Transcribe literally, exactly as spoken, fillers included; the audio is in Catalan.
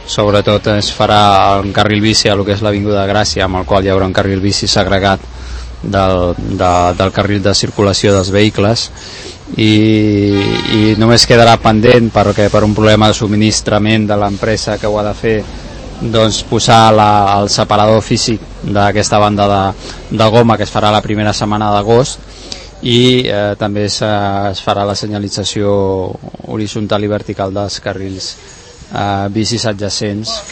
Sobretot es farà un carril bici a lo que és l'Avinguda Gràcia, amb el qual hi haurà un carril bici segregat del, de, del carril de circulació dels vehicles, i, i només quedarà pendent, perquè per un problema de subministrament de l'empresa que ho ha de fer, doncs posar la, el separador físic d'aquesta banda de, de goma, que es farà la primera setmana d'agost, i eh, també es, es farà la senyalització horitzontal i vertical dels carrils eh, bicis adjacents,